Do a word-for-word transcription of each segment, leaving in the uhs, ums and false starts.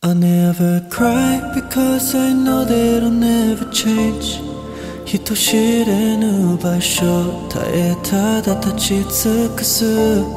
I never cry because I know that I'll never change 人知れぬ場所耐えただ立ち尽くす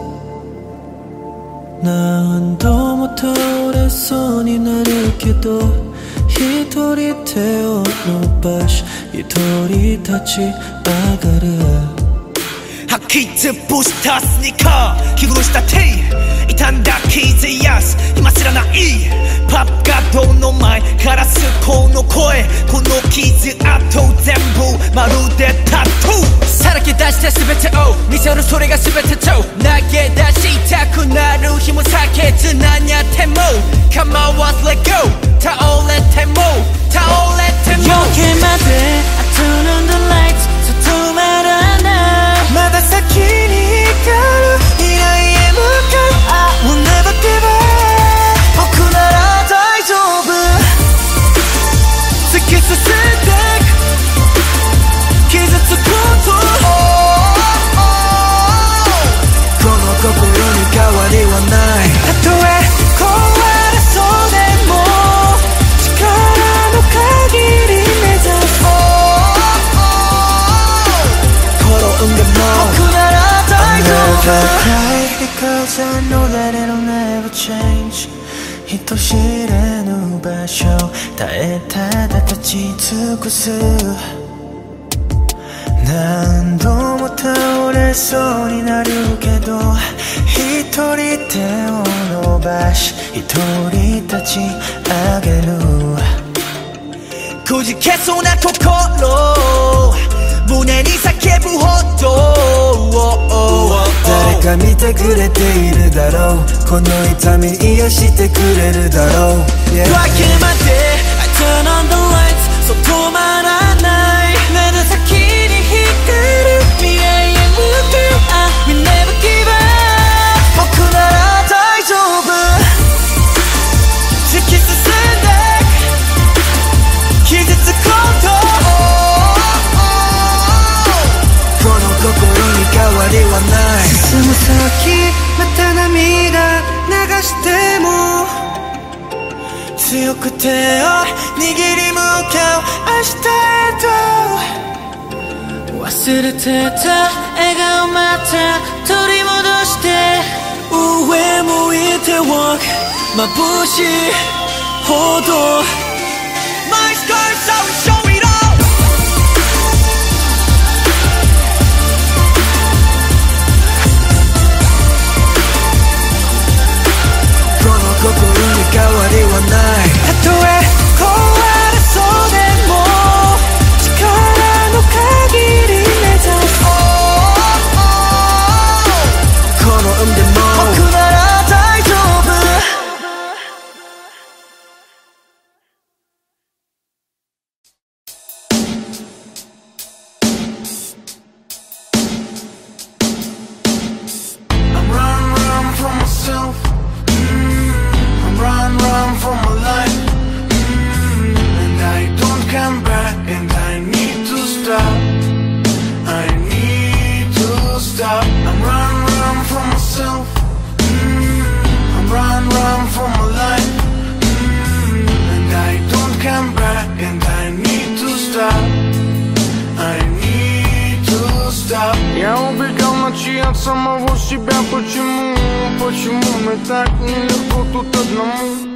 何度も倒れそうになるけど一人手を伸ばし一人立ち上がる 핫키즈 부스터스니까 기구로 시다티 이탄다 키즈야스 이마시라나 이 밥가도 노마이 가라스코 노코에 고노 키즈 아토 젠부 마루데 타투 살았게 다시 다 스베트 오 미소로 소리가 스베트 조 나게 다시 타쿠 나루 힘을 사케즈 나냐 테모 Come on once let go 다 올레 테모 다 올레 테모 You came my day I turn on the lights 서툴 말아나 まだ先に光る未来へ向かう I will never give up 僕なら大丈夫突き進んで傷つくことこの心に変わりはないたとえ壊れそうでも力の限り目指す転んでも僕なら大丈夫 I'll never cry because I know that it'll never change 人知れぬ場所耐えただ立ち尽くす何度も倒れそうになるけど一人手を伸ばし一人立ち上げるくじけそうな心胸に叫ぶほど誰か見てくれているだろうこの痛み癒してくれるだろう yeah. Why can't my day I turn on the lights そう止まらないまだ先に光る未来へ向かう I will never give up 僕なら大丈夫突き進んで傷つくこと心に変わりはない進む先また涙流しても強く手を握り向かう明日へと忘れてた笑顔また取り戻して上向いて walk 眩しいほど My scars are showing心に変わりはないたとえ壊れそうでも力の限り目指す転んでも僕なら大丈夫 I'm run, run from myself Run, run for my life mm, And I don't come back And I need to stop I need to stop I'm run, run for myself mm, I'm run, run for my life mm, And I don't come back And I need to stop I need to stop Я убегал ночи от самого себя Почему, почему мне так нелегко тут одному